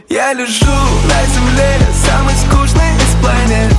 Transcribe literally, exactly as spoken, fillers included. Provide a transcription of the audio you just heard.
Я лежу на земле, самый скучный из планет.